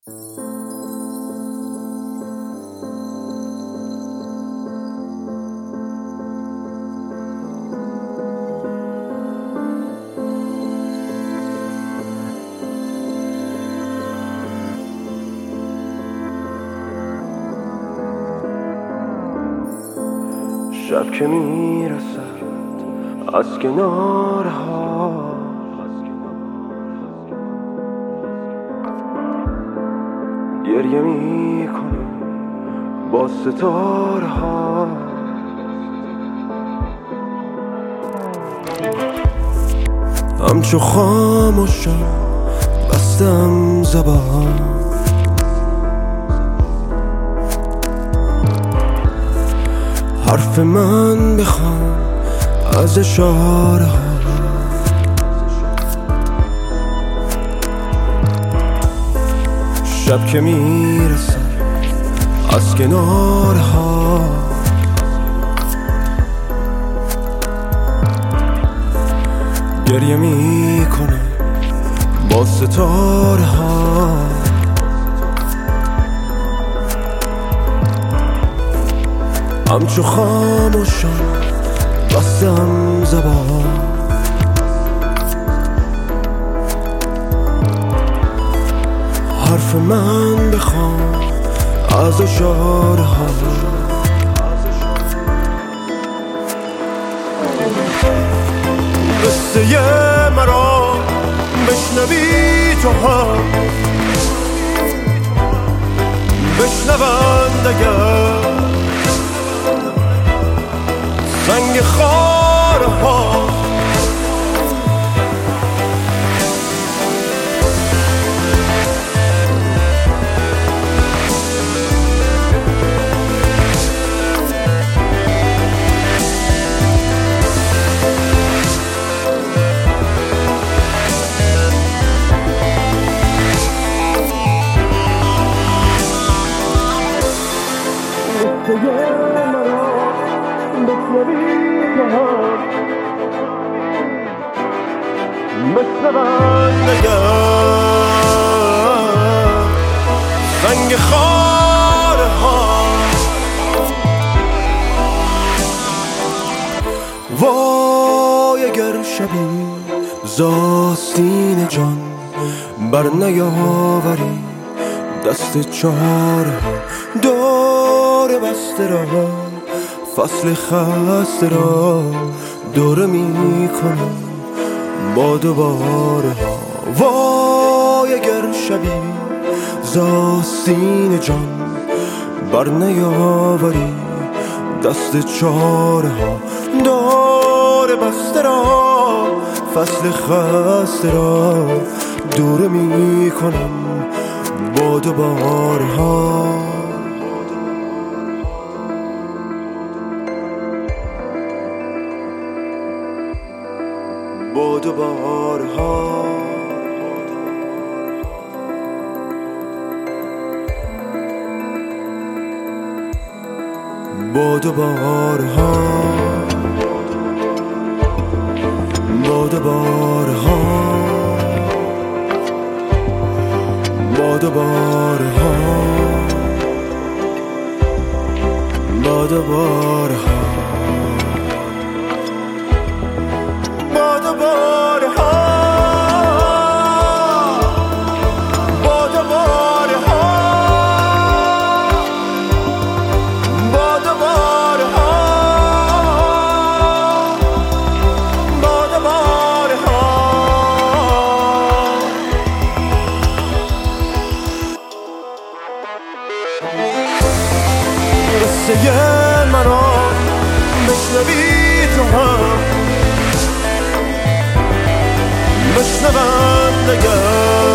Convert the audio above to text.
شب که میرسد از کنارها، گریه میکنم با ستارها. همچو خاموشم بستم زبان، حرف من بخوام از اشاره ها. شب که میرسه از کنارها، گریه میکنه با ستاره ها. همچو خاموشم بستم زبان، حرف من بخوام از اشاره ها. قصه مرا بشنوی تو هم، بشنوند اگر سنگ خاره ها. مثل من نگر سنگ خاره ها. وای اگر شبی زاستین جان بر نیاوری دست چاره ها. دور بسته را فصل خسته را دوره می کنم با دوباره ها. وای اگر شبی زاستین جان بر نیاوری دست چاره ها. دور بسته را فصل خسته را دوره می کنم با دوباره ها. با دوباره ها. با دوباره ها. با دوباره ها. با دوباره ها. با دوباره ها. قصه مرا بشنوی تو هم، بشنوند اگر